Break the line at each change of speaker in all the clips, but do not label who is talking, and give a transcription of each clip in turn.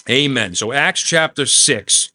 Amen. So Acts chapter 6.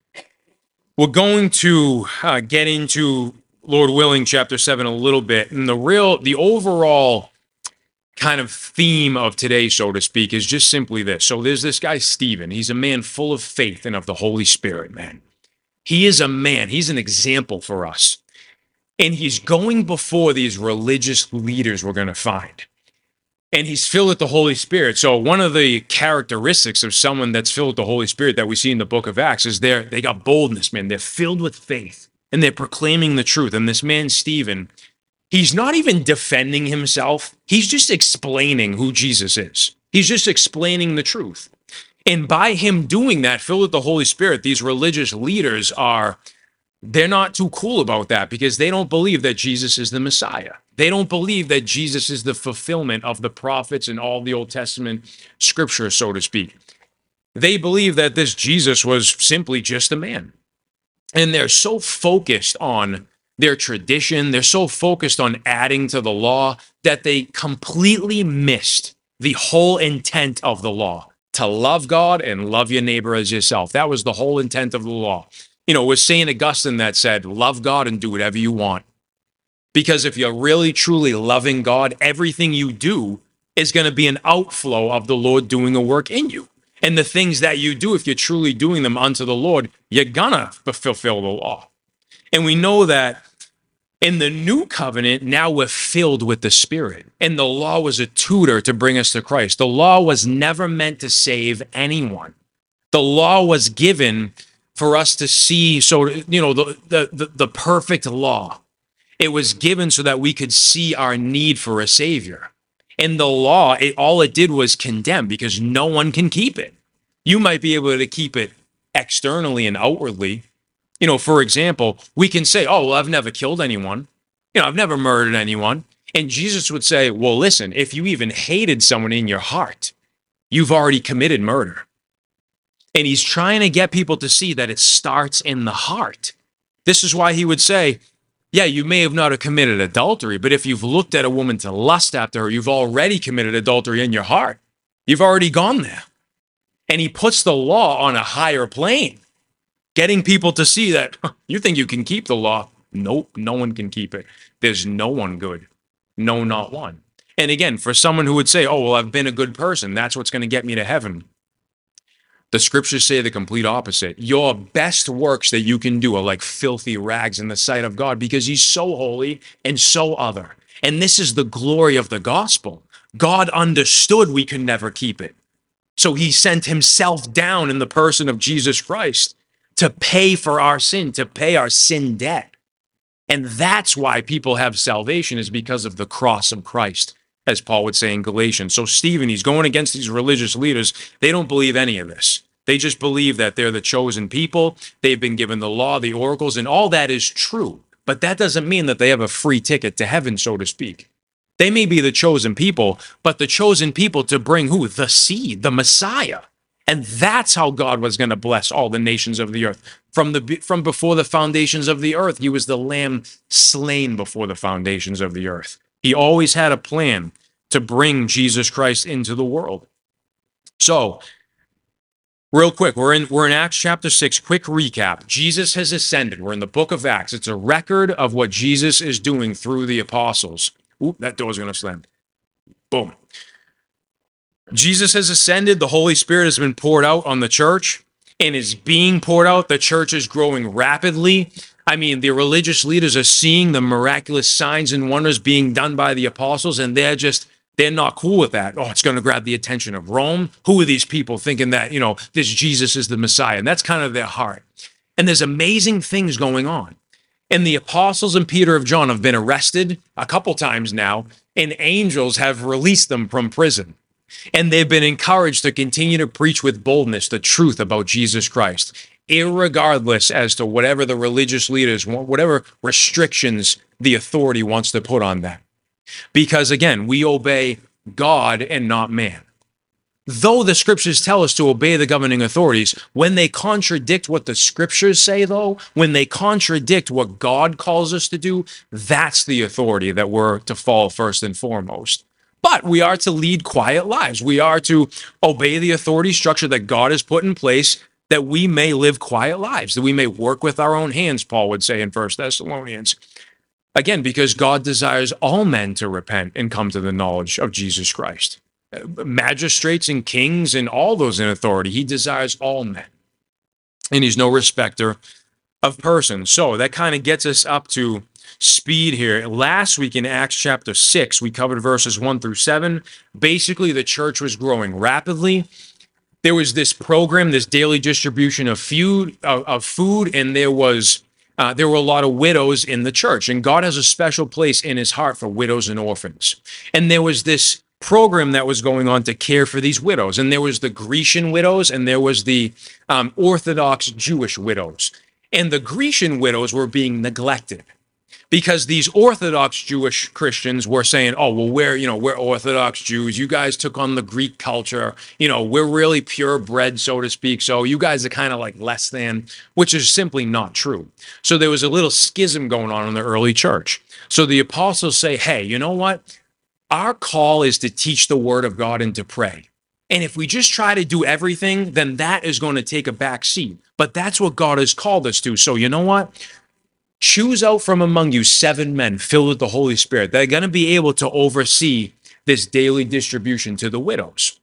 We're going to get into, Lord willing, chapter 7 a little bit. And the overall kind of theme of today, so to speak, is just simply this. So there's this guy, Stephen. He's a man full of faith and of the Holy Spirit, man. He is a man. He's an example for us. And he's going before these religious leaders we're going to find. And he's filled with the Holy Spirit. So one of the characteristics of someone that's filled with the Holy Spirit that we see in the book of Acts is they got boldness, man. They're filled with faith and they're proclaiming the truth. And this man, Stephen, he's not even defending himself. He's just explaining who Jesus is. He's just explaining the truth. And by him doing that, filled with the Holy Spirit, these religious leaders they're not too cool about that because they don't believe that Jesus is the Messiah. They don't believe that Jesus is the fulfillment of the prophets and all the Old Testament scripture, so to speak. They believe that this Jesus was simply just a man. And they're so focused on their tradition, they're so focused on adding to the law that they completely missed the whole intent of the law, to love God and love your neighbor as yourself. That was the whole intent of the law. You know, it was St. Augustine that said, love God and do whatever you want. Because if you're really, truly loving God, everything you do is going to be an outflow of the Lord doing a work in you. And the things that you do, if you're truly doing them unto the Lord, you're going to fulfill the law. And we know that in the new covenant, now we're filled with the Spirit. And the law was a tutor to bring us to Christ. The law was never meant to save anyone. The law was given for us to see, so the perfect law. It was given so that we could see our need for a savior. And the law, all it did was condemn because no one can keep it. You might be able to keep it externally and outwardly. You know, for example, we can say, oh, well, I've never killed anyone. You know, I've never murdered anyone. And Jesus would say, well, listen, if you even hated someone in your heart, you've already committed murder. And he's trying to get people to see that it starts in the heart. This is why he would say, yeah, you may have not committed adultery, but if you've looked at a woman to lust after her, you've already committed adultery in your heart. You've already gone there. And he puts the law on a higher plane, getting people to see that you think you can keep the law. Nope, no one can keep it. There's no one good. No, not one. And again, for someone who would say, oh, well, I've been a good person, that's what's going to get me to heaven. The scriptures say the complete opposite. Your best works that you can do are like filthy rags in the sight of God because he's so holy and so other. And this is the glory of the gospel. God understood we could never keep it. So he sent himself down in the person of Jesus Christ to pay for our sin, to pay our sin debt. And that's why people have salvation, is because of the cross of Christ, as Paul would say in Galatians. So Stephen, he's going against these religious leaders. They don't believe any of this. They just believe that they're the chosen people. They've been given the law, the oracles, and all that is true. But that doesn't mean that they have a free ticket to heaven, so to speak. They may be the chosen people, but the chosen people to bring who? The seed, the Messiah. And that's how God was going to bless all the nations of the earth. From before the foundations of the earth, he was the lamb slain before the foundations of the earth. He always had a plan to bring Jesus Christ into the world. So, real quick, we're in Acts chapter 6. Quick recap. Jesus has ascended. We're in the book of Acts. It's a record of what Jesus is doing through the apostles. Oop, that door's going to slam. Boom. Jesus has ascended. The Holy Spirit has been poured out on the church and is being poured out. The church is growing rapidly. I mean, the religious leaders are seeing the miraculous signs and wonders being done by the apostles, and they're not cool with that. Oh, it's going to grab the attention of Rome. Who are these people thinking that, this Jesus is the Messiah? And that's kind of their heart. And there's amazing things going on. And the apostles and Peter and John have been arrested a couple times now, and angels have released them from prison. And they've been encouraged to continue to preach with boldness the truth about Jesus Christ, irregardless as to whatever the religious leaders want, whatever restrictions the authority wants to put on them. Because again, we obey God and not man. Though the scriptures tell us to obey the governing authorities, when they contradict what the scriptures say, though, when they contradict what God calls us to do, that's the authority that we're to follow first and foremost. But we are to lead quiet lives. We are to obey the authority structure that God has put in place, that we may live quiet lives, that we may work with our own hands, Paul would say in 1 Thessalonians. Again, because God desires all men to repent and come to the knowledge of Jesus Christ. Magistrates and kings and all those in authority, he desires all men. And he's no respecter of persons. So that kind of gets us up to speed here. Last week in Acts chapter 6, we covered verses 1 through 7. Basically, the church was growing rapidly. There was this program, this daily distribution of food, and there were a lot of widows in the church, and God has a special place in his heart for widows and orphans. And there was this program that was going on to care for these widows, and there was the Grecian widows, and there was the Orthodox Jewish widows. And the Grecian widows were being neglected, because these Orthodox Jewish Christians were saying, oh, well, we're Orthodox Jews. You guys took on the Greek culture. We're really purebred, so to speak. So you guys are kind of like less than, which is simply not true. So there was a little schism going on in the early church. So the apostles say, hey, you know what? Our call is to teach the word of God and to pray. And if we just try to do everything, then that is going to take a back seat. But that's what God has called us to. So you know what? Choose out from among you 7 men filled with the Holy Spirit. They're going to be able to oversee this daily distribution to the widows.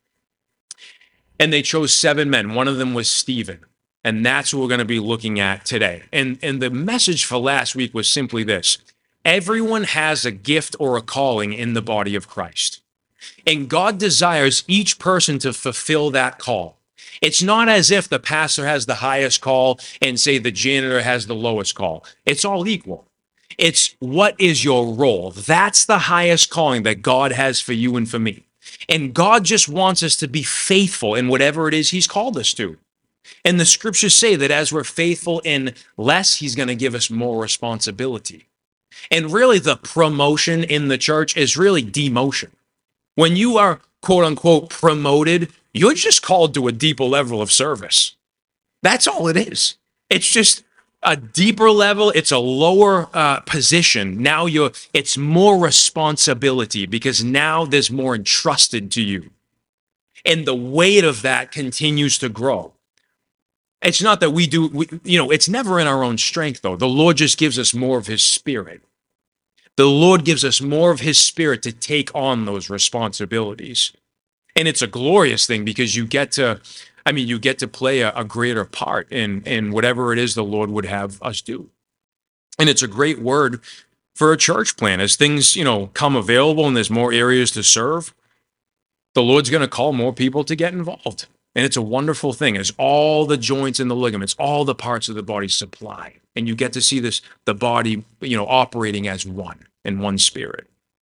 And they chose 7 men. One of them was Stephen. And that's what we're going to be looking at today. And the message for last week was simply this. Everyone has a gift or a calling in the body of Christ. And God desires each person to fulfill that call. It's not as if the pastor has the highest call and say the janitor has the lowest call. It's all equal. It's what is your role? That's the highest calling that God has for you and for me. And God just wants us to be faithful in whatever it is he's called us to. And the scriptures say that as we're faithful in less, he's going to give us more responsibility. And really the promotion in the church is really demotion. When you are quote unquote promoted, you're just called to a deeper level of service. That's all it is. It's just a deeper level. It's a lower position. Now it's more responsibility because now there's more entrusted to you. And the weight of that continues to grow. It's not that it's never in our own strength though. The Lord just gives us more of his spirit. The Lord gives us more of his spirit to take on those responsibilities. And it's a glorious thing because you get to play a greater part in whatever it is the Lord would have us do. And it's a great word for a church plan. As things, come available and there's more areas to serve, the Lord's going to call more people to get involved. And it's a wonderful thing as all the joints and the ligaments, all the parts of the body supply. And you get to see the body, operating as one in one spirit.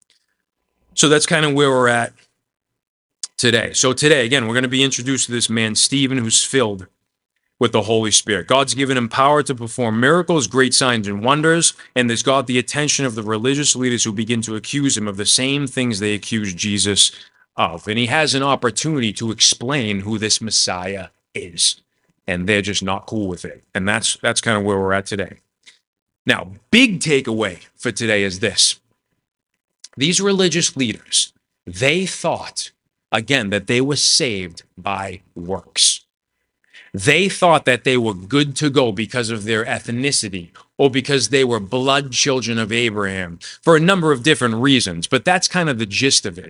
So that's kind of where we're at today. So today, again, we're going to be introduced to this man, Stephen, who's filled with the Holy Spirit. God's given him power to perform miracles, great signs and wonders, and there's got the attention of the religious leaders who begin to accuse him of the same things they accused Jesus of. And he has an opportunity to explain who this Messiah is, and they're just not cool with it. And that's kind of where we're at today. Now, big takeaway for today is this. These religious leaders, they thought, again, that they were saved by works. They thought that they were good to go because of their ethnicity or because they were blood children of Abraham for a number of different reasons, but that's kind of the gist of it.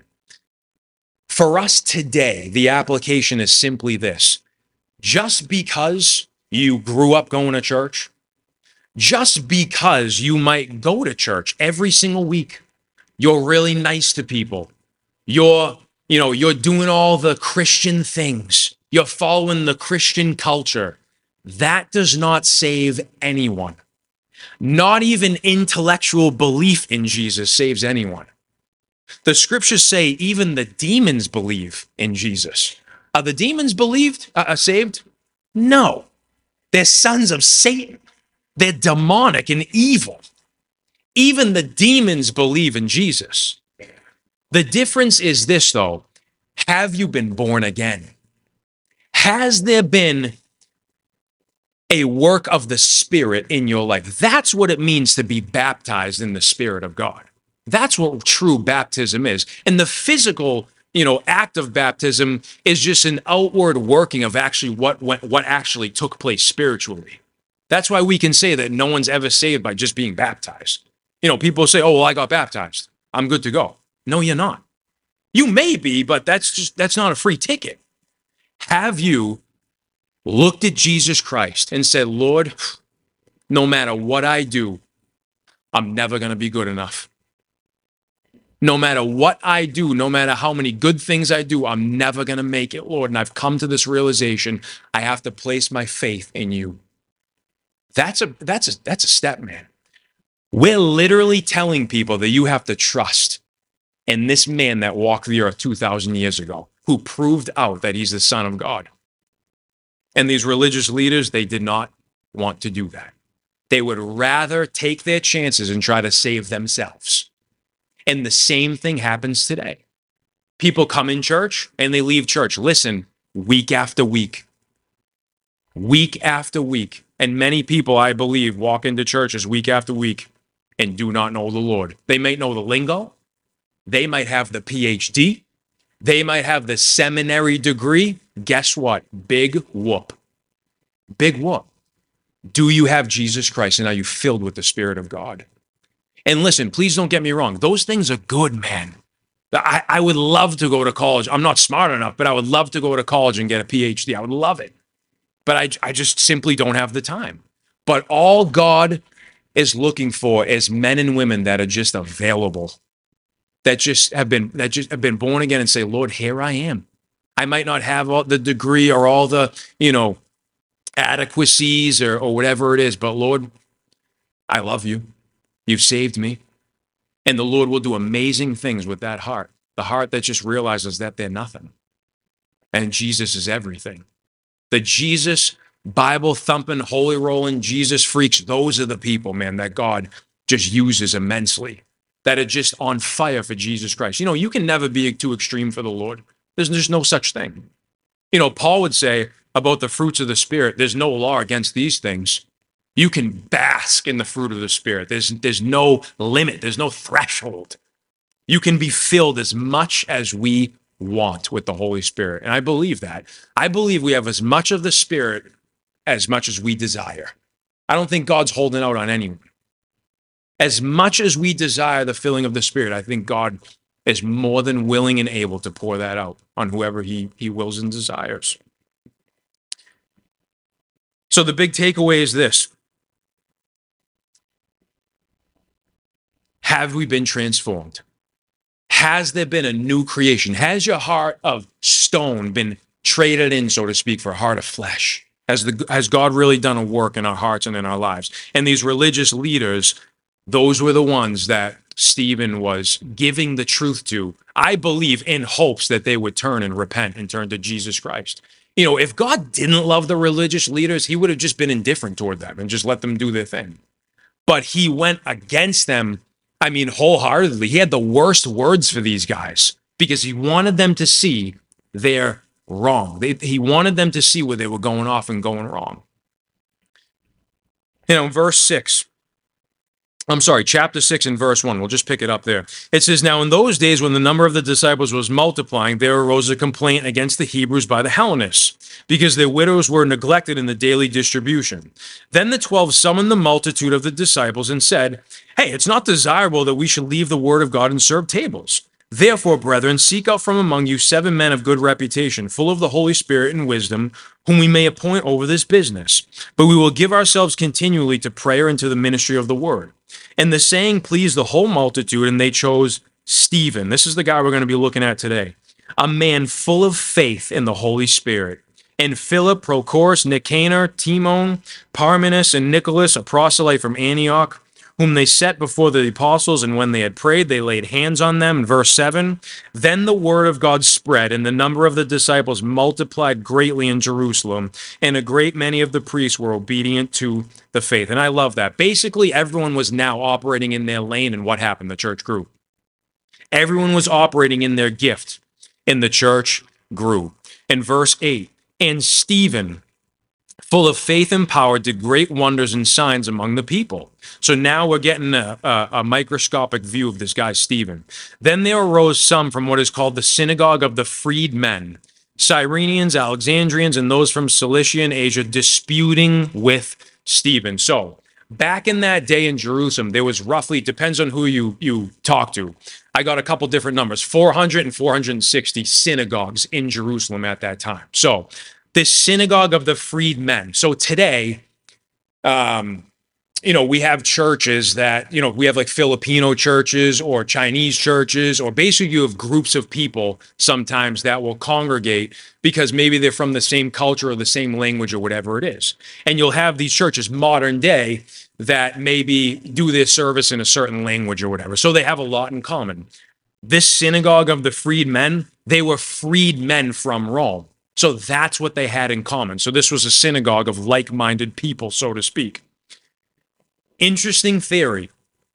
For us today, the application is simply this. Just because you grew up going to church, just because you might go to church every single week, you're really nice to people, you're doing all the Christian things, you're following the Christian culture, that does not save anyone. Not even intellectual belief in Jesus saves anyone. The scriptures say even the demons believe in Jesus. Are the demons saved? No. They're sons of Satan. They're demonic and evil. Even the demons believe in Jesus. The difference is this, though. Have you been born again? Has there been a work of the Spirit in your life? That's what it means to be baptized in the Spirit of God. That's what true baptism is. And the physical, act of baptism is just an outward working of actually what actually took place spiritually. That's why we can say that no one's ever saved by just being baptized. People say, "Oh, well, I got baptized. I'm good to go." No, you're not. You may be, but that's not a free ticket. Have you looked at Jesus Christ and said, "Lord, no matter what I do, I'm never going to be good enough. No matter what I do, no matter how many good things I do, I'm never going to make it, Lord. And I've come to this realization, I have to place my faith in you." That's a step, man. We're literally telling people that you have to trust in this man that walked the earth 2,000 years ago, who proved out that he's the Son of God. And these religious leaders, they did not want to do that. They would rather take their chances and try to save themselves. And the same thing happens today. People come in church and they leave church. Listen, week after week. Week after week. And many people, I believe, walk into churches week after week and do not know the Lord. They might know the lingo. They might have the PhD. They might have the seminary degree. Guess what? Big whoop. Big whoop. Do you have Jesus Christ and are you filled with the Spirit of God? And listen, please don't get me wrong. Those things are good, man. I would love to go to college. I'm not smart enough, but I would love to go to college and get a PhD. I would love it. But I just simply don't have the time. But all God is looking for is men and women that are just available, that just have been born again and say, "Lord, here I am. I might not have all the degree or all the, adequacies or whatever it is, but Lord, I love you. You've saved me." And the Lord will do amazing things with that heart, the heart that just realizes that they're nothing. And Jesus is everything. The Jesus, Bible thumping, holy rolling, Jesus freaks, those are the people, man, that God just uses immensely, that are just on fire for Jesus Christ. You can never be too extreme for the Lord. There's no such thing. Paul would say about the fruits of the Spirit, there's no law against these things. You can bask in the fruit of the Spirit. There's no limit. There's no threshold. You can be filled as much as we want with the Holy Spirit. And I believe that. I believe we have as much of the Spirit as much as we desire. I don't think God's holding out on anyone. As much as we desire the filling of the Spirit, I think God is more than willing and able to pour that out on whoever he wills and desires. So the big takeaway is this. Have we been transformed? Has there been a new creation? Has your heart of stone been traded in, so to speak, for a heart of flesh? Has God really done a work in our hearts and in our lives? And these religious leaders, those were the ones that Stephen was giving the truth to, I believe, in hopes that they would turn and repent and turn to Jesus Christ. If God didn't love the religious leaders, he would have just been indifferent toward them and just let them do their thing. But he went against them, wholeheartedly. He had the worst words for these guys because he wanted them to see they're wrong. He wanted them to see where they were going off and going wrong. Verse 6. Chapter 6 and verse 1. We'll just pick it up there. It says, "Now in those days when the number of the disciples was multiplying, there arose a complaint against the Hebrews by the Hellenists, because their widows were neglected in the daily distribution. Then the 12 summoned the multitude of the disciples and said, 'Hey, it's not desirable that we should leave the word of God and serve tables. Therefore, brethren, seek out from among you 7 men of good reputation, full of the Holy Spirit and wisdom, whom we may appoint over this business. But we will give ourselves continually to prayer and to the ministry of the word.' And the saying pleased the whole multitude, and they chose Stephen." This is the guy we're going to be looking at today. "A man full of faith in the Holy Spirit. And Philip, Prochorus, Nicanor, Timon, Parmenas, and Nicholas, a proselyte from Antioch, whom they set before the apostles, and when they had prayed, they laid hands on them." In verse 7, "Then the word of God spread, and the number of the disciples multiplied greatly in Jerusalem, and a great many of the priests were obedient to the faith." And I love that. Basically, everyone was now operating in their lane, and what happened? The church grew. Everyone was operating in their gift, and the church grew. In verse 8, "And Stephen, full of faith and power, did great wonders and signs among the people. So now we're getting a microscopic view of this guy, Stephen. Then there arose some from what is called the synagogue of the freedmen, Cyrenians, Alexandrians, and those from Cilicia and Asia, disputing with Stephen. So back in that day in Jerusalem, there was roughly, depends on who you talk to. I got a couple different numbers, 400 and 460 synagogues in Jerusalem at that time. So this synagogue of the freedmen. So today, we have churches that, we have like Filipino churches or Chinese churches, or basically you have groups of people sometimes that will congregate because maybe they're from the same culture or the same language or whatever it is. And you'll have these churches modern day that maybe do their service in a certain language or whatever. So they have a lot in common. This synagogue of the freedmen, they were freedmen from Rome. So that's what they had in common. So this was a synagogue of like-minded people, so to speak. Interesting theory.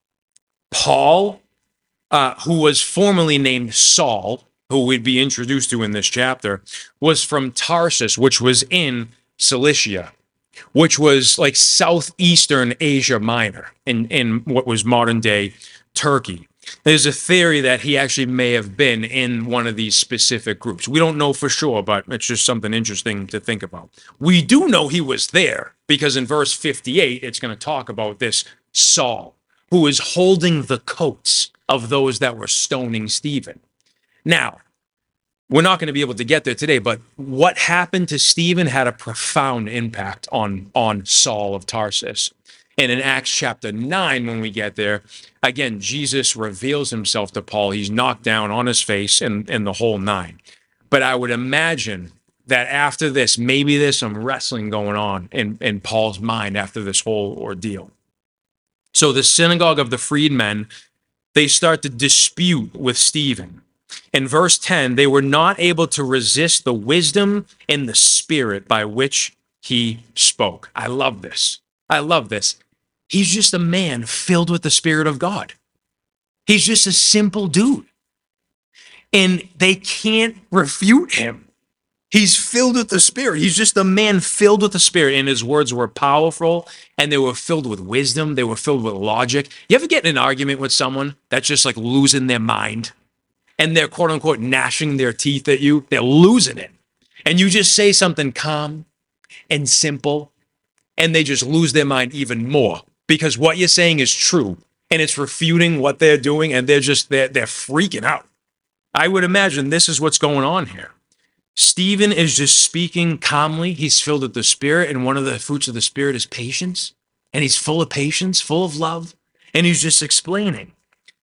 Paul, who was formerly named Saul, who we'd be introduced to in this chapter, was from Tarsus, which was in Cilicia, which was like southeastern Asia Minor in what was modern day Turkey. There's a theory that he actually may have been in one of these specific groups. We don't know for sure, but it's just something interesting to think about. We do know he was there because in verse 58, it's going to talk about this Saul, who is holding the coats of those that were stoning Stephen. Now, we're not going to be able to get there today, but what happened to Stephen had a profound impact on Saul of Tarsus. And in Acts chapter 9, when we get there, again, Jesus reveals himself to Paul. He's knocked down on his face and the whole nine. But I would imagine that after this, maybe there's some wrestling going on in Paul's mind after this whole ordeal. So the synagogue of the freedmen, they start to dispute with Stephen. In verse 10, they were not able to resist the wisdom and the spirit by which he spoke. I love this. I love this. He's just a man filled with the Spirit of God. He's just a simple dude. And they can't refute him. He's filled with the Spirit. He's just a man filled with the Spirit. And his words were powerful and they were filled with wisdom. They were filled with logic. You ever get in an argument with someone that's just like losing their mind and they're quote unquote gnashing their teeth at you? They're losing it. And you just say something calm and simple and they just lose their mind even more because what you're saying is true and it's refuting what they're doing and they're freaking out. I would imagine this is what's going on here. Stephen is just speaking calmly. He's filled with the Spirit, and one of the fruits of the Spirit is patience. And he's full of patience, full of love, and he's just explaining.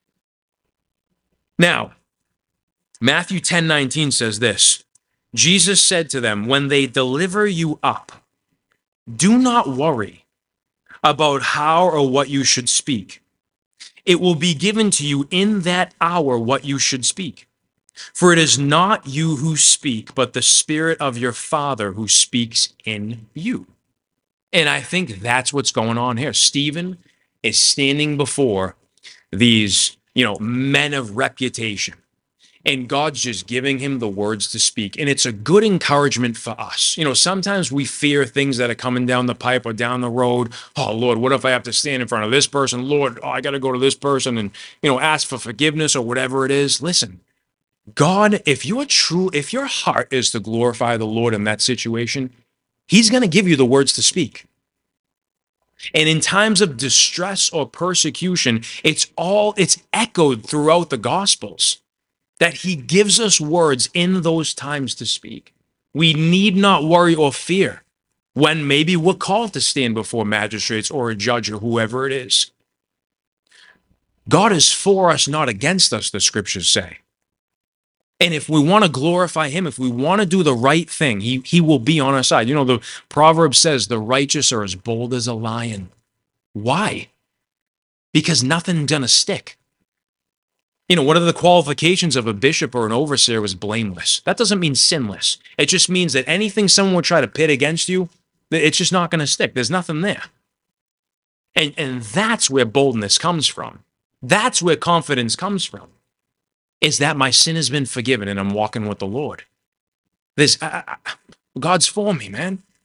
Now, Matthew 10:19 says this. Jesus said to them, when they deliver you up, do not worry about how or what you should speak. It will be given to you in that hour what you should speak. For it is not you who speak, but the Spirit of your Father who speaks in you. And I think that's what's going on here. Stephen is standing before these, men of reputation. And God's just giving him the words to speak. And it's a good encouragement for us. Sometimes we fear things that are coming down the pipe or down the road. Oh, Lord, what if I have to stand in front of this person? Lord, I got to go to this person and, ask for forgiveness or whatever it is. Listen, God, if your heart is to glorify the Lord in that situation, he's going to give you the words to speak. And in times of distress or persecution, it's echoed throughout the Gospels that he gives us words in those times to speak. We need not worry or fear when maybe we're called to stand before magistrates or a judge or whoever it is. God is for us, not against us, the scriptures say. And if we want to glorify him, if we want to do the right thing, he will be on our side. The proverb says the righteous are as bold as a lion. Why? Because nothing's going to stick. One of the qualifications of a bishop or an overseer was blameless. That doesn't mean sinless. It just means that anything someone would try to pit against you, it's just not going to stick. There's nothing there. And that's where boldness comes from. That's where confidence comes from. Is that my sin has been forgiven and I'm walking with the Lord. God's for me, man.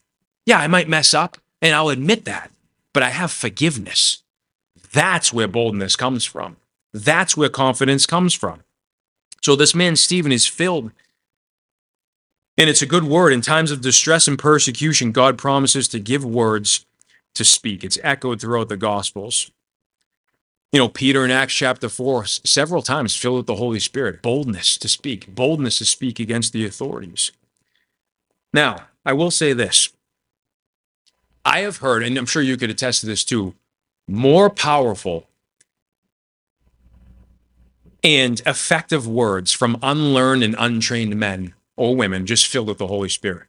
Yeah, I might mess up, and I'll admit that, but I have forgiveness. That's where boldness comes from. That's where confidence comes from. So this man, Stephen, is filled, and it's a good word. In times of distress and persecution, God promises to give words to speak. It's echoed throughout the Gospels. You know, Peter in Acts chapter 4, several times filled with the Holy Spirit, boldness to speak against the authorities. Now, I will say this. I have heard, and I'm sure you could attest to this too, more powerful and effective words from unlearned and untrained men or women just filled with the Holy Spirit.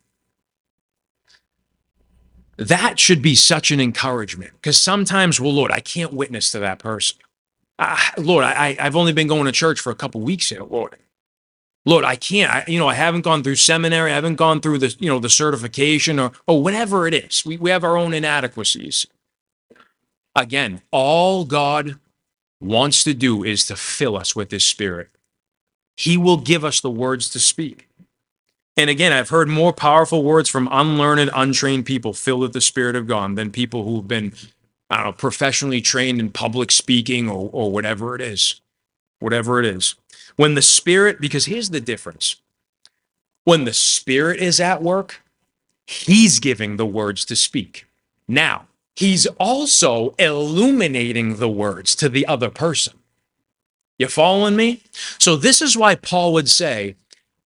That should be such an encouragement, because sometimes, well, Lord, I can't witness to that person. Lord, I've only been going to church for a couple weeks here, Lord. Lord, I can't. I haven't gone through seminary. I haven't gone through the certification or whatever it is. We have our own inadequacies. Again, all God wants to do is to fill us with His Spirit. He will give us the words to speak. And again, I've heard more powerful words from unlearned, untrained people filled with the Spirit of God than people who've been, I don't know, professionally trained in public speaking or whatever it is. Whatever it is. When the Spirit, because here's the difference. When the Spirit is at work, He's giving the words to speak. Now, He's also illuminating the words to the other person. You following me? So this is why Paul would say,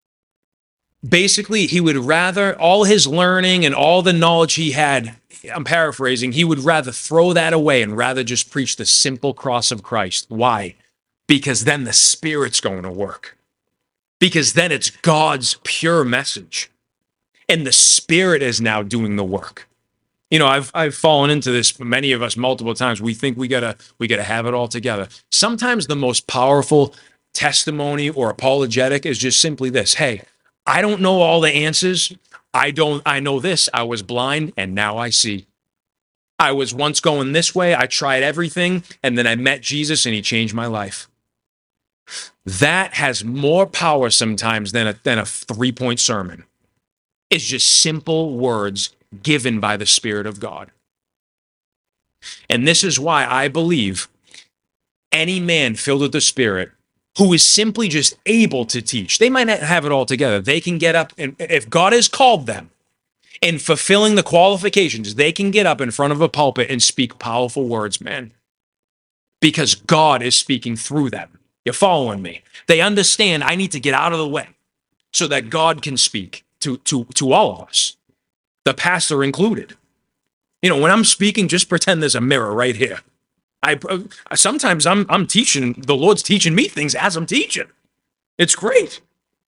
basically, he would rather all his learning and all the knowledge he had, I'm paraphrasing, he would rather throw that away and rather just preach the simple cross of Christ. Why? Because then the Spirit's going to work. Because then it's God's pure message. And the Spirit is now doing the work. You know, I've fallen into this, many of us, multiple times. We think we gotta have it all together. Sometimes the most powerful testimony or apologetic is just simply this: hey, I don't know all the answers. I know this. I was blind and now I see. I was once going this way. I tried everything, and then I met Jesus and He changed my life. That has more power sometimes than a 3-point sermon. It's just simple words given by the Spirit of God. And this is why I believe any man filled with the Spirit who is simply just able to teach, they might not have it all together. They can get up, and if God has called them in fulfilling the qualifications, they can get up in front of a pulpit and speak powerful words, man, because God is speaking through them. You're following me? They understand I need to get out of the way so that God can speak to all of us, the pastor included. You know, when I'm speaking, just pretend there's a mirror right here. Sometimes I'm teaching, the Lord's teaching me things as I'm teaching. It's great.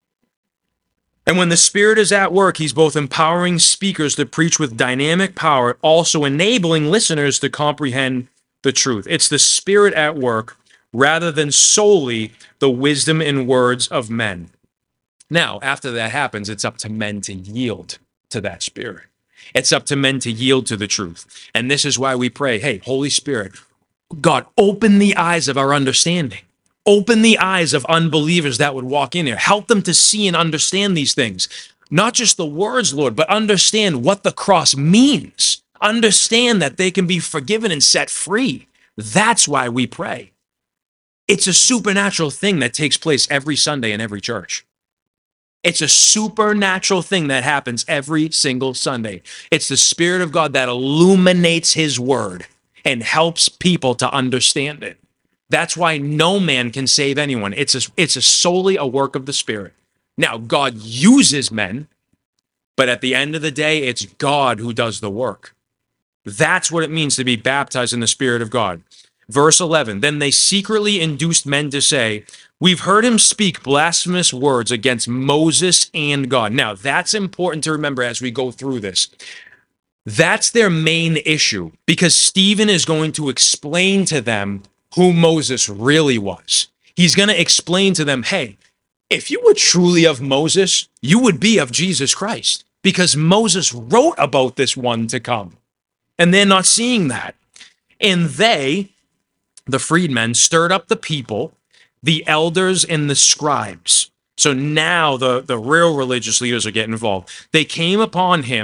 And when the Spirit is at work, He's both empowering speakers to preach with dynamic power, also enabling listeners to comprehend the truth. It's the Spirit at work rather than solely the wisdom and words of men. Now, after that happens, it's up to men to yield to that Spirit. It's up to men to yield to the truth. And this is why we pray, hey, Holy Spirit, God, open the eyes of our understanding. Open the eyes of unbelievers that would walk in here. Help them to see and understand these things. Not just the words, Lord, but understand what the cross means. Understand that they can be forgiven and set free. That's why we pray. It's a supernatural thing that takes place every Sunday in every church. It's a supernatural thing that happens every single Sunday. It's the Spirit of God that illuminates His word and helps people to understand it. That's why no man can save anyone. It's solely a work of the Spirit. Now, God uses men, but at the end of the day, it's God who does the work. That's what it means to be baptized in the Spirit of God. Verse 11, then they secretly induced men to say, we've heard him speak blasphemous words against Moses and God. Now, that's important to remember as we go through this. That's their main issue, because Stephen is going to explain to them who Moses really was. He's going to explain to them, hey, if you were truly of Moses, you would be of Jesus Christ, because Moses wrote about this one to come. And they're not seeing that. And they, the freedmen, stirred up the people, the elders and the scribes. So now the real religious leaders are getting involved. They came upon him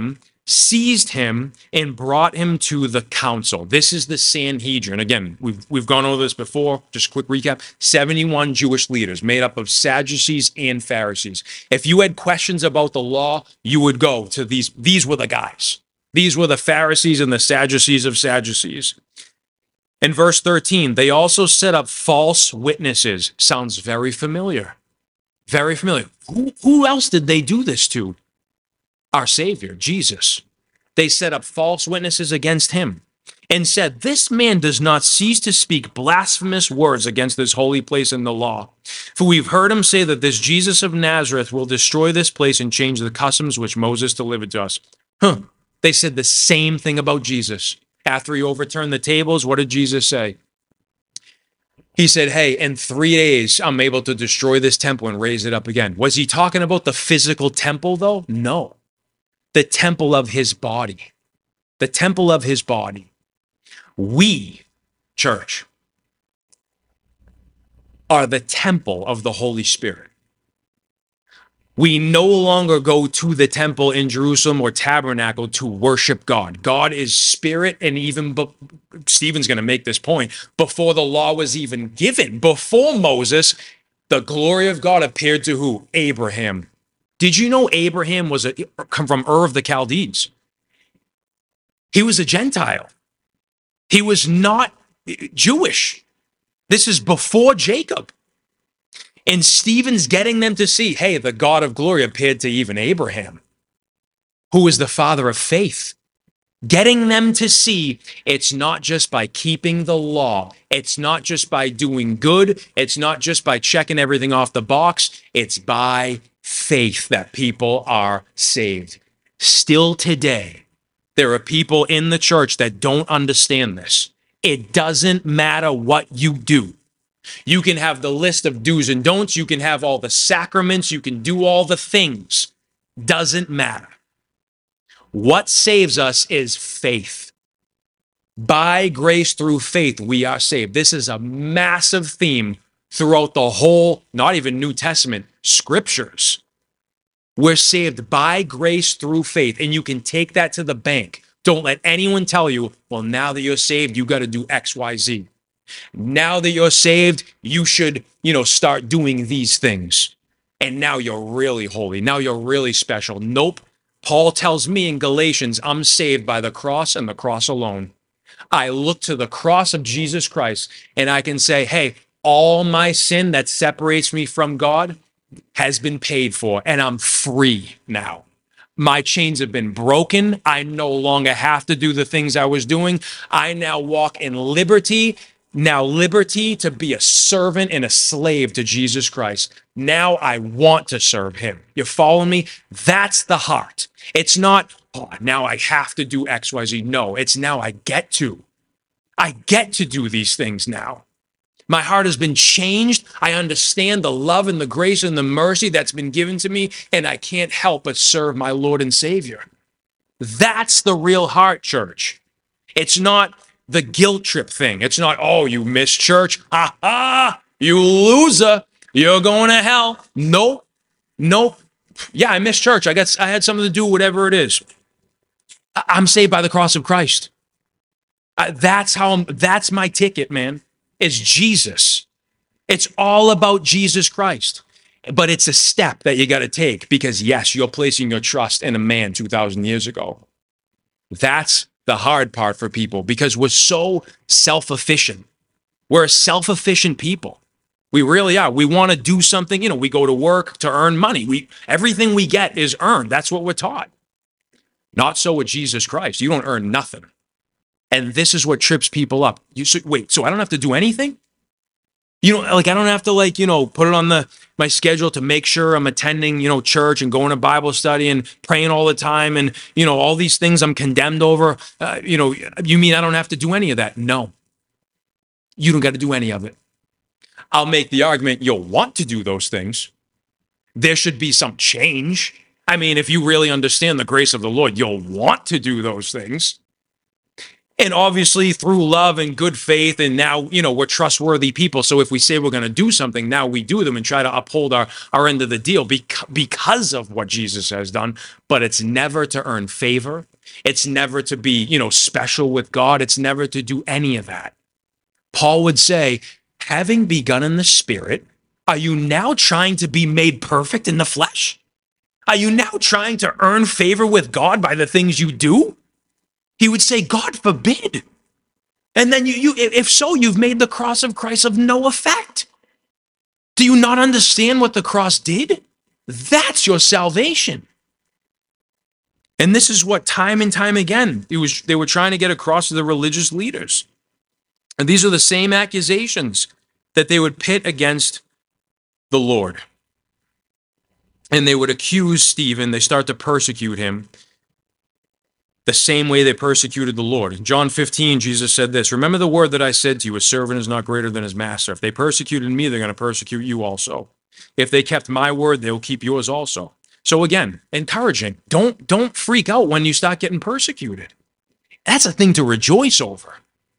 seized him and brought him to the council. This is the Sanhedrin. Again, we've gone over this before. Just a quick recap. 71 Jewish leaders made up of Sadducees and Pharisees. If you had questions about the law, you would go to these. These were the guys. These were the Pharisees and the Sadducees of Sadducees. In verse 13, they also set up false witnesses. Sounds very familiar. Very familiar. Who else did they do this to? Our Savior, Jesus. They set up false witnesses against him and said, "This man does not cease to speak blasphemous words against this holy place and the law. For we've heard him say that this Jesus of Nazareth will destroy this place and change the customs which Moses delivered to us." They said the same thing about Jesus. After he overturned the tables, what did Jesus say? He said, "Hey, in 3 days, I'm able to destroy this temple and raise it up again." Was he talking about the physical temple, though? No. The temple of his body. The temple of his body. We, church, are the temple of the Holy Spirit. We no longer go to the temple in Jerusalem or tabernacle to worship God. God is spirit, and even Stephen's going to make this point, before the law was even given, before Moses, the glory of God appeared to who? Abraham. Did you know Abraham was come from Ur of the Chaldees? He was a Gentile. He was not Jewish. This is before Jacob. And Stephen's getting them to see, hey, the God of glory appeared to even Abraham, who is the father of faith. Getting them to see it's not just by keeping the law. It's not just by doing good. It's not just by checking everything off the box. It's by faith that people are saved. Still today, there are people in the church that don't understand this. It doesn't matter what you do. You can have the list of do's and don'ts. You can have all the sacraments. You can do all the things. Doesn't matter. What saves us is faith. By grace through faith, we are saved. This is a massive theme throughout the whole, not even New Testament, scriptures. We're saved by grace through faith, and you can take that to the bank. Don't let anyone tell you, well, now that you're saved, you got to do X, Y, Z. Now that you're saved, you should, start doing these things. And now you're really holy. Now you're really special. Nope. Paul tells me in Galatians, I'm saved by the cross and the cross alone. I look to the cross of Jesus Christ, and I can say, hey, all my sin that separates me from God has been paid for, and I'm free now. My chains have been broken. I no longer have to do the things I was doing. I now walk in liberty. Now liberty to be a servant and a slave to Jesus Christ. Now I want to serve him. You follow me? That's the heart. It's not, oh, now I have to do X, Y, Z. No, it's now I get to. I get to do these things now. My heart has been changed. I understand the love and the grace and the mercy that's been given to me, and I can't help but serve my Lord and Savior. That's the real heart, church. It's not the guilt trip thing. It's not, oh, you missed church. You loser. You're going to hell. Nope. Yeah, I missed church. I had something to do with whatever it is. I'm saved by the cross of Christ. That's my ticket, man. It's Jesus. It's all about Jesus Christ. But it's a step that you got to take because, yes, you're placing your trust in a man 2,000 years ago. That's the hard part for people because we're so self-efficient. We're a self-efficient people. We really are. We want to do something. We go to work to earn money. Everything we get is earned. That's what we're taught. Not so with Jesus Christ. You don't earn nothing. And this is what trips people up. So I don't have to do anything? I don't have to put it on my schedule to make sure I'm attending, church and going to Bible study and praying all the time and, all these things I'm condemned over. You mean I don't have to do any of that? No. You don't got to do any of it. I'll make the argument you'll want to do those things. There should be some change. I mean, if you really understand the grace of the Lord, you'll want to do those things. And obviously through love and good faith, and now, we're trustworthy people. So if we say we're going to do something, now we do them and try to uphold our end of the deal because of what Jesus has done. But it's never to earn favor. It's never to be, special with God. It's never to do any of that. Paul would say, having begun in the Spirit, are you now trying to be made perfect in the flesh? Are you now trying to earn favor with God by the things you do? He would say, God forbid. And then if so, you've made the cross of Christ of no effect. Do you not understand what the cross did? That's your salvation. And this is what time and time again they were trying to get across to the religious leaders. And these are the same accusations that they would pit against the Lord. And they would accuse Stephen. They start to persecute him the same way they persecuted the Lord. In John 15, Jesus said this, remember the word that I said to you, a servant is not greater than his master. If they persecuted me, they're going to persecute you also. If they kept my word, they'll keep yours also. So again, encouraging. Don't freak out when you start getting persecuted. That's a thing to rejoice over.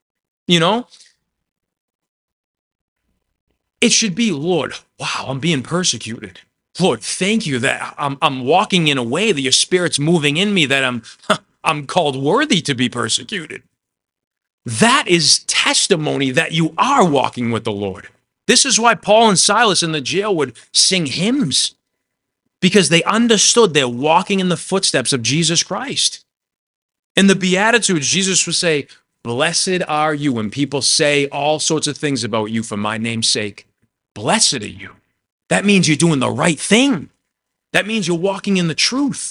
It should be, Lord, wow, I'm being persecuted. Lord, thank you that I'm walking in a way that your Spirit's moving in me, that I'm called worthy to be persecuted. That is testimony that you are walking with the Lord. This is why Paul and Silas in the jail would sing hymns, because they understood they're walking in the footsteps of Jesus Christ. In the Beatitudes, Jesus would say, blessed are you when people say all sorts of things about you for my name's sake. Blessed are you. That means you're doing the right thing. That means you're walking in the truth.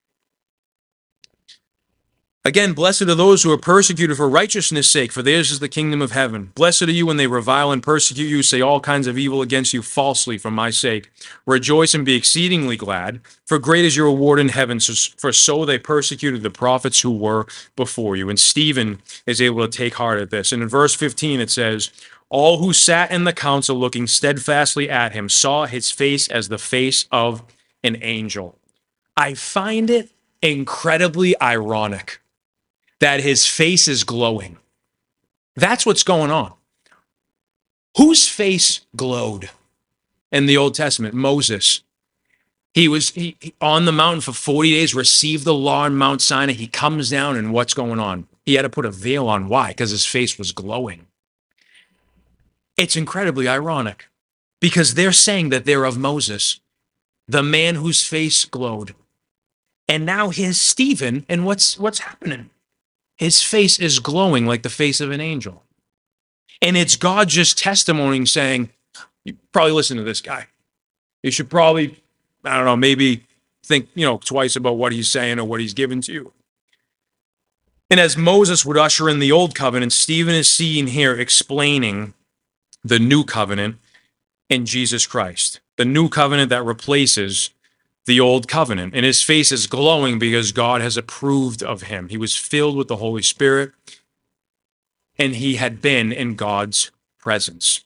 Again, blessed are those who are persecuted for righteousness' sake, for theirs is the kingdom of heaven. Blessed are you when they revile and persecute you, say all kinds of evil against you falsely for my sake. Rejoice and be exceedingly glad, for great is your reward in heaven, for so they persecuted the prophets who were before you. And Stephen is able to take heart at this. And in verse 15 it says, all who sat in the council looking steadfastly at him saw his face as the face of an angel. I find it incredibly ironic that his face is glowing. That's what's going on. Whose face glowed in the Old Testament? Moses. He was on the mountain for 40 days, received the law on Mount Sinai. He comes down, and what's going on? He had to put a veil on. Why? Because his face was glowing. It's incredibly ironic, because they're saying that they're of Moses, the man whose face glowed. And now here's Stephen, and what's happening? His face is glowing like the face of an angel. And it's God just testimonying, saying, you probably listen to this guy. You should probably, maybe think, twice about what he's saying or what he's given to you. And as Moses would usher in the old covenant, Stephen is seen here explaining the new covenant in Jesus Christ. The new covenant that replaces the old covenant. And his face is glowing because God has approved of him. He was filled with the Holy Spirit, and he had been in God's presence.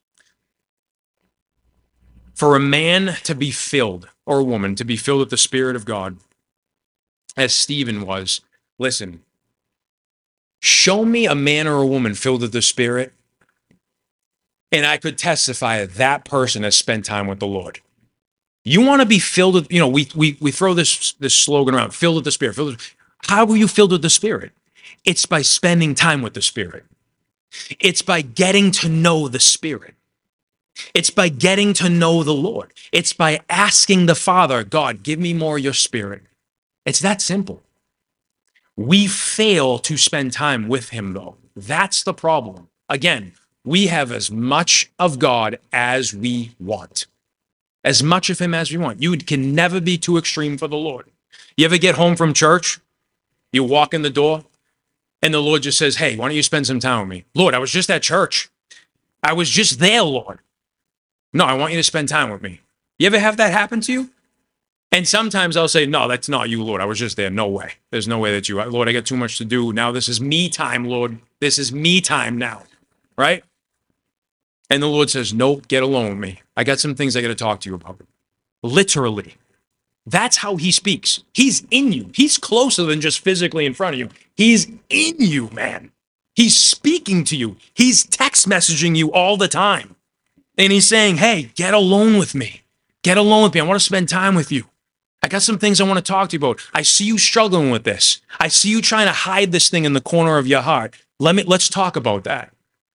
For a man to be filled, or a woman to be filled with the Spirit of God, as Stephen was, listen, show me a man or a woman filled with the Spirit, and I could testify that person has spent time with the Lord. You want to be filled with, we throw this slogan around, filled with the Spirit. How are you filled with the Spirit? It's by spending time with the Spirit. It's by getting to know the Spirit. It's by getting to know the Lord. It's by asking the Father, God, give me more of your Spirit. It's that simple. We fail to spend time with him, though. That's the problem. Again, we have as much of God as we want. As much of him as we want. You can never be too extreme for the Lord. You ever get home from church, you walk in the door, and the Lord just says, hey, why don't you spend some time with me? Lord, I was just at church. I was just there, Lord. No, I want you to spend time with me. You ever have that happen to you? And sometimes I'll say, no, that's not you, Lord. I was just there. No way. There's no way that you are. Lord, I got too much to do. Now this is me time, Lord. This is me time now. Right? And the Lord says, nope, get alone with me. I got some things I got to talk to you about. Literally. That's how he speaks. He's in you. He's closer than just physically in front of you. He's in you, man. He's speaking to you. He's text messaging you all the time. And he's saying, hey, get alone with me. Get alone with me. I want to spend time with you. I got some things I want to talk to you about. I see you struggling with this. I see you trying to hide this thing in the corner of your heart. Let's talk about that.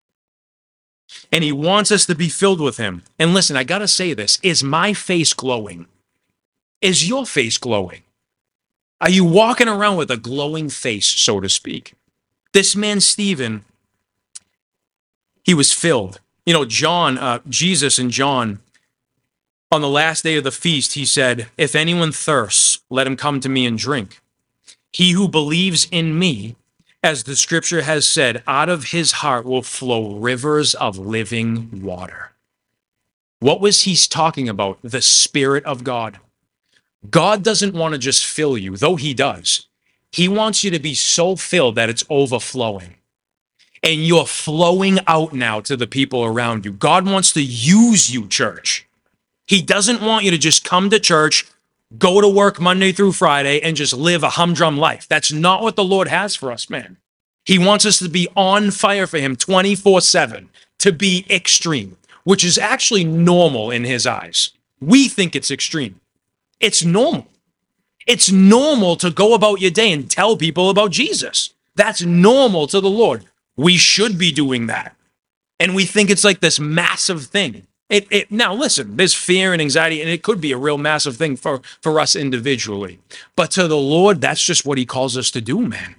And he wants us to be filled with him. And listen, I got to say this. Is my face glowing? Is your face glowing? Are you walking around with a glowing face, so to speak? This man, Stephen, he was filled. You know, Jesus and John, on the last day of the feast, he said, if anyone thirsts, let him come to me and drink. He who believes in me, as the scripture has said, out of his heart will flow rivers of living water. What was he talking about? The Spirit of God. God doesn't want to just fill you, though he does. He wants you to be so filled that it's overflowing. And you're flowing out now to the people around you. God wants to use you, church. He doesn't want you to just come to church, go to work Monday through Friday, and just live a humdrum life. That's not what the Lord has for us, man. He wants us to be on fire for him 24/7, to be extreme, which is actually normal in his eyes. We think it's extreme. It's normal. It's normal to go about your day and tell people about Jesus. That's normal to the Lord. We should be doing that. And we think it's like this massive thing. Now, listen, there's fear and anxiety, and it could be a real massive thing for us individually. But to the Lord, that's just what he calls us to do, man.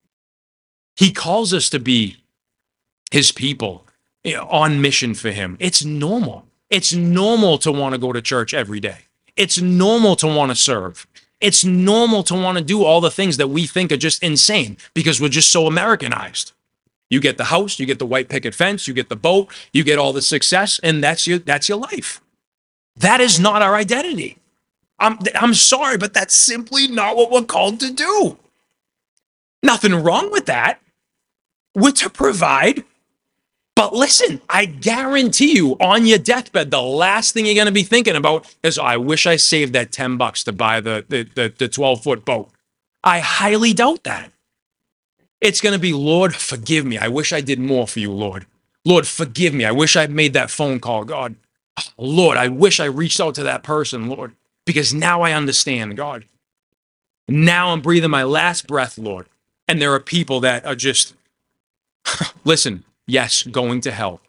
He calls us to be his people, on mission for him. It's normal. It's normal to want to go to church every day. It's normal to want to serve. It's normal to want to do all the things that we think are just insane because we're just so Americanized. You get the house, you get the white picket fence, you get the boat, you get all the success, and that's your life. That is not our identity. I'm sorry, but that's simply not what we're called to do. Nothing wrong with that. We're to provide. But listen, I guarantee you on your deathbed, the last thing you're going to be thinking about is, I wish I saved that $10 to buy the 12-foot boat. I highly doubt that. It's going to be, Lord, forgive me. I wish I did more for you, Lord. Lord, forgive me. I wish I made that phone call, God. Lord, I wish I reached out to that person, Lord, because now I understand, God. Now I'm breathing my last breath, Lord. And there are people that are just, listen, yes, going to hell.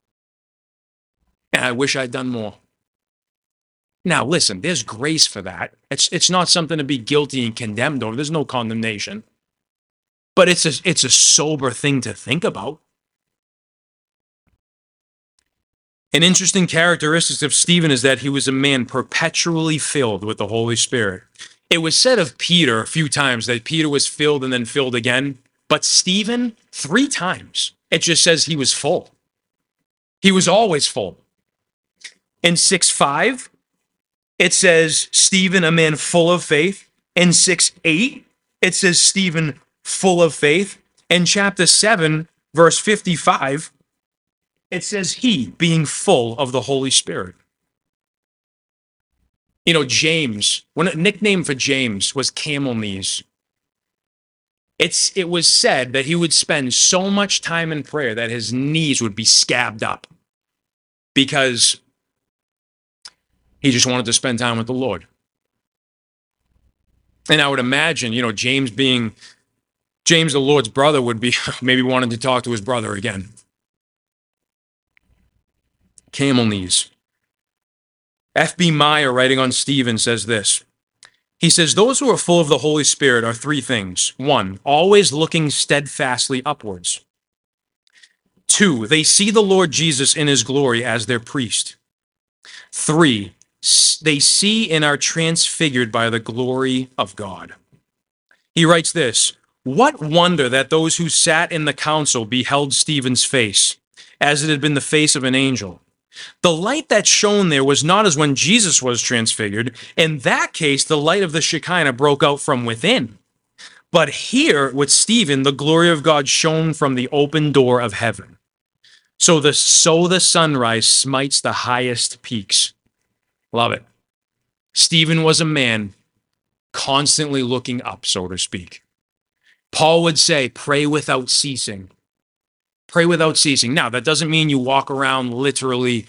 And I wish I'd done more. Now, listen, there's grace for that. It's not something to be guilty and condemned over. There's no condemnation. But it's a sober thing to think about. An interesting characteristic of Stephen is that he was a man perpetually filled with the Holy Spirit. It was said of Peter a few times that Peter was filled and then filled again. But Stephen, 3 times. It just says he was full. He was always full. In 6:5, it says Stephen, a man full of faith. In 6:8, it says Stephen, full of faith. In chapter 7, verse 55, it says he, being full of the Holy Spirit. You know, James, a nickname for James was Camel Knees. It was said that he would spend so much time in prayer that his knees would be scabbed up because he just wanted to spend time with the Lord. And I would imagine, James, the Lord's brother, would be maybe wanting to talk to his brother again. Camel knees. F.B. Meyer, writing on Stephen, says this. He says, those who are full of the Holy Spirit are 3 things. 1, always looking steadfastly upwards. 2, they see the Lord Jesus in his glory as their priest. 3, they see and are transfigured by the glory of God. He writes this, what wonder that those who sat in the council beheld Stephen's face, as it had been the face of an angel. The light that shone there was not as when Jesus was transfigured. In that case, the light of the Shekinah broke out from within. But here, with Stephen, the glory of God shone from the open door of heaven. So the sunrise smites the highest peaks. Love it. Stephen was a man constantly looking up, so to speak. Paul would say, pray without ceasing. Pray without ceasing. Now, that doesn't mean you walk around literally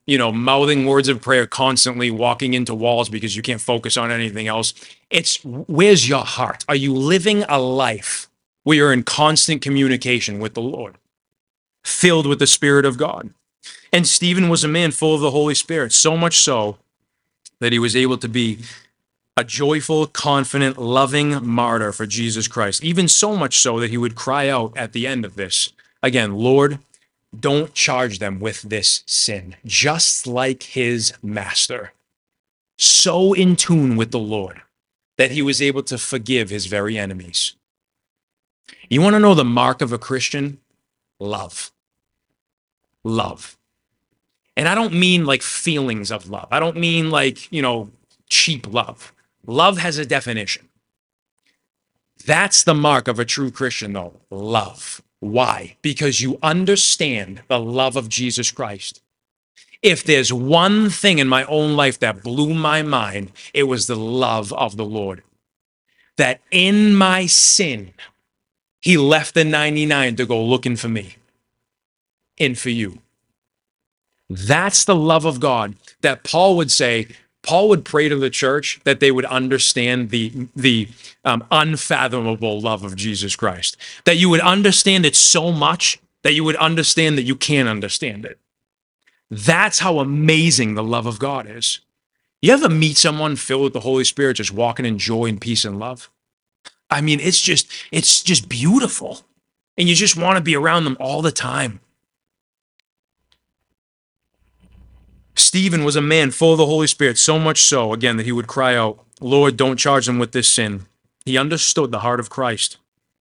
mouthing words of prayer constantly, walking into walls because you can't focus on anything else. It's where's your heart? Are you living a life where you're in constant communication with the Lord, filled with the Spirit of God? And Stephen was a man full of the Holy Spirit, so much so that he was able to be a joyful, confident, loving martyr for Jesus Christ, even so much so that he would cry out at the end of this, again, Lord, don't charge them with this sin, just like his master. So in tune with the Lord that he was able to forgive his very enemies. You want to know the mark of a Christian? Love. Love. And I don't mean like feelings of love. I don't mean like, cheap love. Love has a definition. That's the mark of a true Christian, though. Love. Why? Because you understand the love of Jesus Christ. If there's one thing in my own life that blew my mind, it was the love of the Lord. That in my sin, he left the 99 to go looking for me and for you. That's the love of God that Paul would say. Paul would pray to the church that they would understand the unfathomable love of Jesus Christ, that you would understand it so much that you would understand that you can't understand it. That's how amazing the love of God is. You ever meet someone filled with the Holy Spirit just walking in joy and peace and love? I mean, it's just beautiful. And you just want to be around them all the time. Stephen was a man full of the Holy Spirit, so much so, again, that he would cry out, Lord, don't charge them with this sin. He understood the heart of Christ.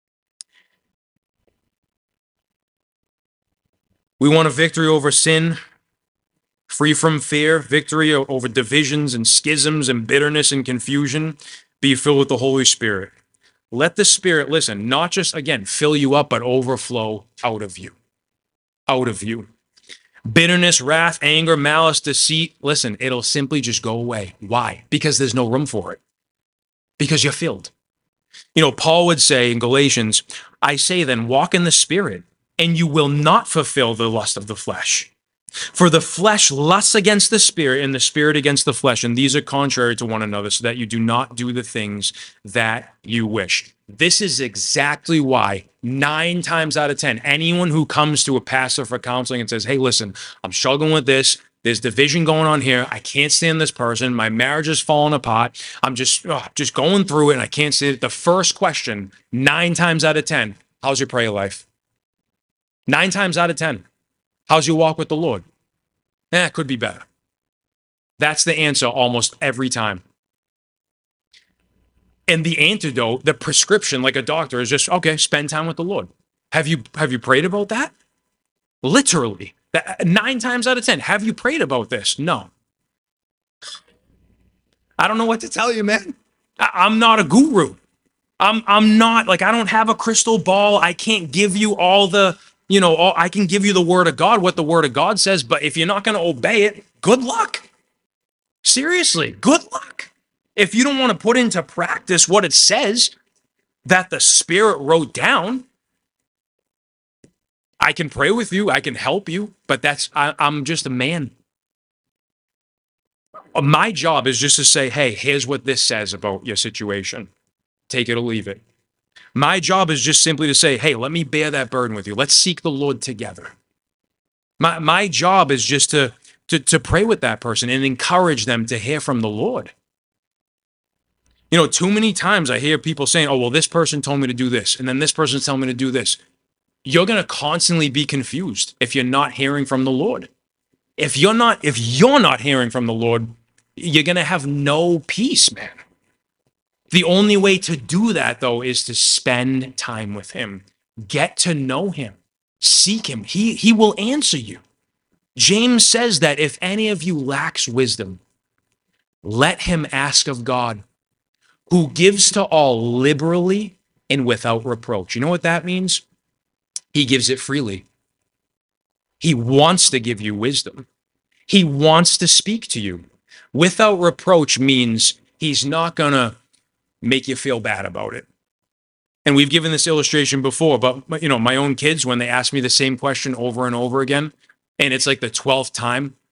We want a victory over sin, free from fear, victory over divisions and schisms and bitterness and confusion. Be filled with the Holy Spirit. Let the Spirit, listen, not just, again, fill you up, but overflow out of you. Out of you. Bitterness, wrath, anger, malice, deceit, listen, it'll simply just go away. Why? Because there's no room for it. Because you're filled. Paul would say in Galatians, I say then, walk in the Spirit, and you will not fulfill the lust of the flesh. For the flesh lusts against the Spirit, and the Spirit against the flesh, and these are contrary to one another, so that you do not do the things that you wish. This is exactly why 9 times out of 10, anyone who comes to a pastor for counseling and says, hey, listen, I'm struggling with this. There's division going on here. I can't stand this person. My marriage is falling apart. I'm just going through it and I can't stand it. The first question, 9 times out of 10, how's your prayer life? 9 times out of 10, how's your walk with the Lord? It could be better. That's the answer almost every time. And the antidote, the prescription, like a doctor, is just, okay, spend time with the Lord. Have you prayed about that? Literally. 9 times out of 10, have you prayed about this? No. I don't know what to tell you, man. I'm not a guru. I'm not, I don't have a crystal ball. I can't give you all the, I can give you the word of God, what the word of God says, but if you're not going to obey it, good luck. Seriously, good luck. If you don't want to put into practice what it says that the Spirit wrote down, I can pray with you, I can help you, but I'm just a man. My job is just to say, hey, here's what this says about your situation. Take it or leave it. My job is just simply to say, hey, let me bear that burden with you. Let's seek the Lord together. My job is just to pray with that person and encourage them to hear from the Lord. Too many times I hear people saying, oh, well, this person told me to do this, and then this person's telling me to do this. You're going to constantly be confused if you're not hearing from the Lord. If you're not hearing from the Lord, you're going to have no peace, man. The only way to do that, though, is to spend time with him. Get to know him. Seek him. He will answer you. James says that if any of you lacks wisdom, let him ask of God, who gives to all liberally and without reproach. You know what that means? He gives it freely. He wants to give you wisdom. He wants to speak to you. Without reproach means he's not going to make you feel bad about it. And we've given this illustration before, but my own kids, when they ask me the same question over and over again, and it's like the 12th time,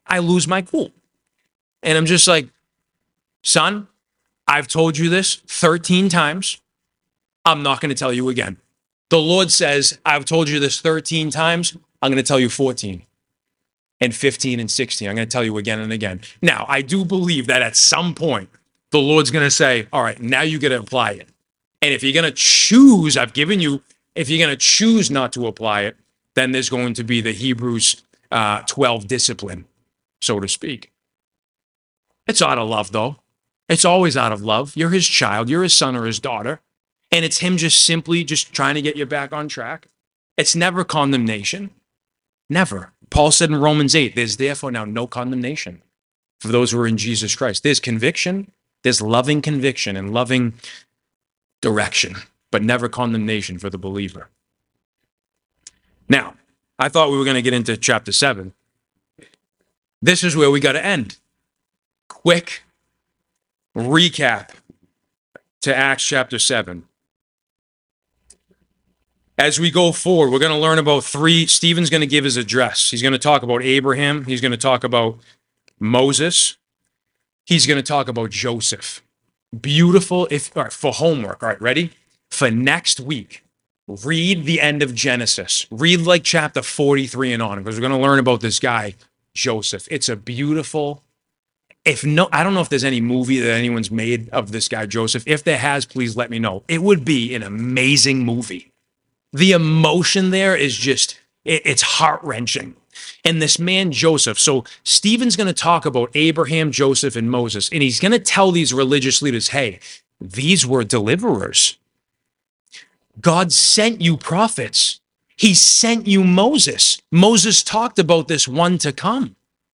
I lose my cool. And I'm just like, son, I've told you this 13 times. I'm not going to tell you again. The Lord says, I've told you this 13 times. I'm going to tell you 14 and 15 and 16. I'm going to tell you again and again. Now, I do believe that at some point, the Lord's going to say, all right, now you got to apply it. And if you're going to choose, I've given you, if you're going to choose not to apply it, then there's going to be the Hebrews 12 discipline, so to speak. It's out of love, though. It's always out of love. You're his child. You're his son or his daughter. And it's him just simply just trying to get you back on track. It's never condemnation. Never. Paul said in Romans 8, there's therefore now no condemnation for those who are in Jesus Christ. There's conviction. There's loving conviction and loving direction, but never condemnation for the believer. Now, I thought we were going to get into chapter 7. This is where we got to end. Quick recap to Acts chapter 7. As we go forward, we're going to learn about Stephen's going to give his address. He's going to talk about Abraham. He's going to talk about Moses. He's going to talk about Joseph. Beautiful. All right, for homework. All right, ready? For next week, read the end of Genesis. Read like chapter 43 and on, because we're going to learn about this guy, Joseph. It's a beautiful, I don't know if there's any movie that anyone's made of this guy, Joseph. If there has, please let me know. It would be an amazing movie. The emotion there is just, it's heart-wrenching. And this man, Joseph, so Stephen's going to talk about Abraham, Joseph, and Moses, and he's going to tell these religious leaders, hey, these were deliverers. God sent you prophets. He sent you Moses. Moses talked about this one to come.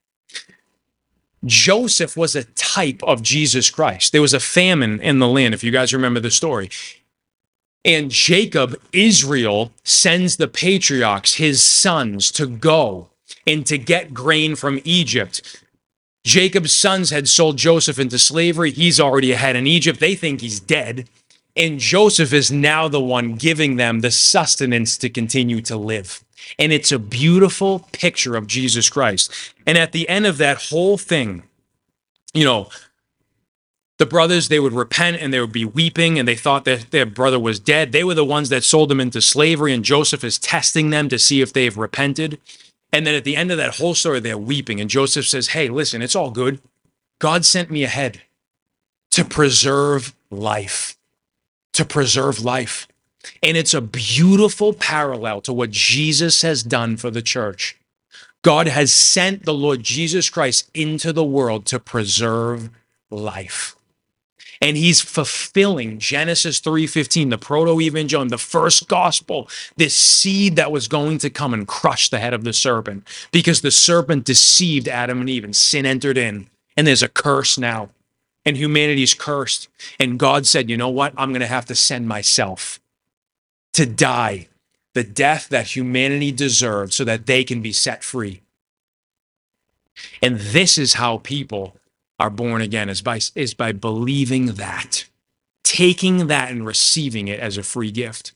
Joseph was a type of Jesus Christ. There was a famine in the land, if you guys remember the story. And Jacob, Israel, sends the patriarchs, his sons, to go and to get grain from Egypt. Jacob's sons had sold Joseph into slavery. He's already ahead in Egypt. They think he's dead. And Joseph is now the one giving them the sustenance to continue to live. And it's a beautiful picture of Jesus Christ. And at the end of that whole thing, the brothers, they would repent and they would be weeping and they thought that their brother was dead. They were the ones that sold them into slavery, and Joseph is testing them to see if they've repented. And then at the end of that whole story, they're weeping. And Joseph says, hey, listen, it's all good. God sent me ahead to preserve life. To preserve life. And it's a beautiful parallel to what Jesus has done for the church. God has sent the Lord Jesus Christ into the world to preserve life. And he's fulfilling Genesis 3:15, the proto-evangelium, the first gospel, this seed that was going to come and crush the head of the serpent, because the serpent deceived Adam and Eve and sin entered in. And there's a curse now. And humanity's cursed. And God said, you know what? I'm going to have to send myself to die the death that humanity deserved so that they can be set free. And this is how people are born again, is by believing that, taking that and receiving it as a free gift.